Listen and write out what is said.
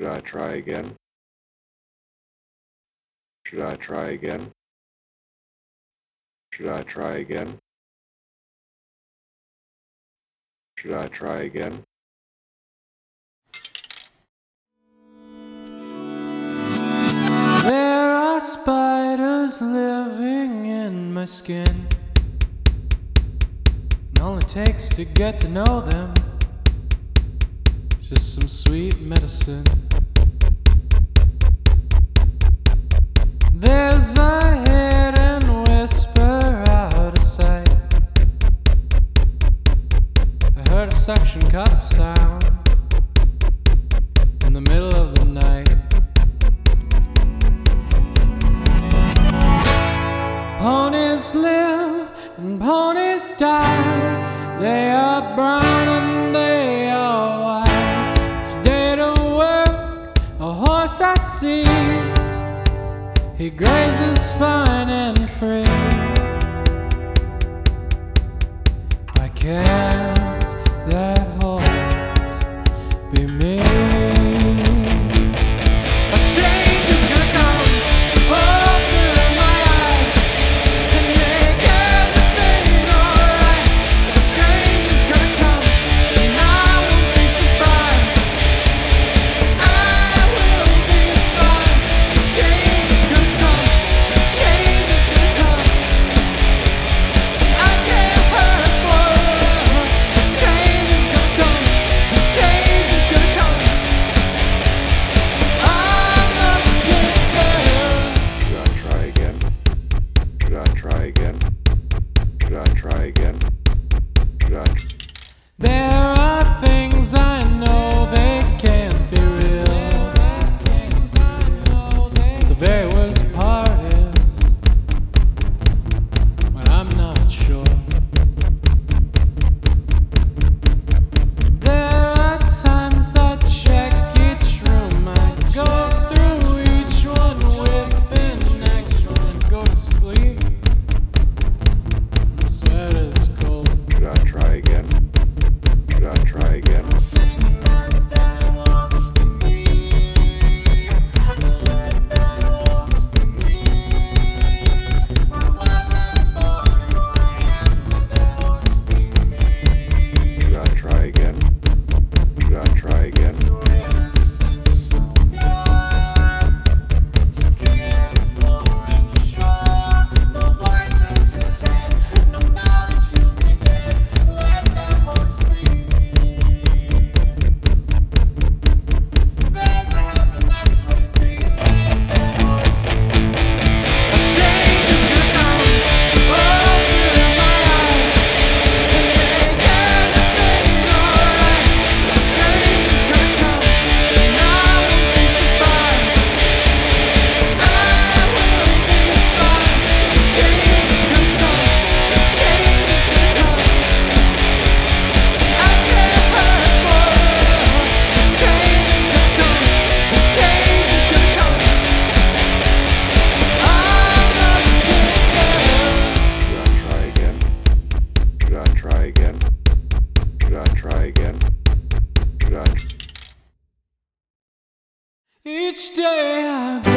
I try again? Should I try again? Should I try again? Should I try again? There are spiders living in my skin. It only takes to get to know them just some sweet medicine. There's a hidden whisper out of sight. I heard a suction cup sound in the middle of the night. Ponies live and ponies die. They are brown and they are white. It's day to work, a horse I see. He grazes fine and free. Why can't that horse be me? A change is gonna come. Open my eyes and make everything alright. A change is gonna come and I won't be surprised. I will be fine. A change is gonna come. A change is gonna come. I can't hurt forever. A change is gonna come. A change is gonna come. I must get better. Should I try again? Should I try again? Should I try again? Should I? There are things I know they can't be real. But the very worst part is when I'm not sure. There are times I check each room, I go through each one with an excellent go to sleep. The sweat is cold. Should I try again? Should I try again? Should I try again? Should I try again? A change is gonna come. Open my eyes and make everything alright. A change is gonna come and I won't be surprised. I will be fine. A change is gonna come. A change is gonna come. I can't hurt forever. A change is gonna come. A change is gonna come. I must get better. Should I try again? Should I try again? Should I try again? Should I? Each day I go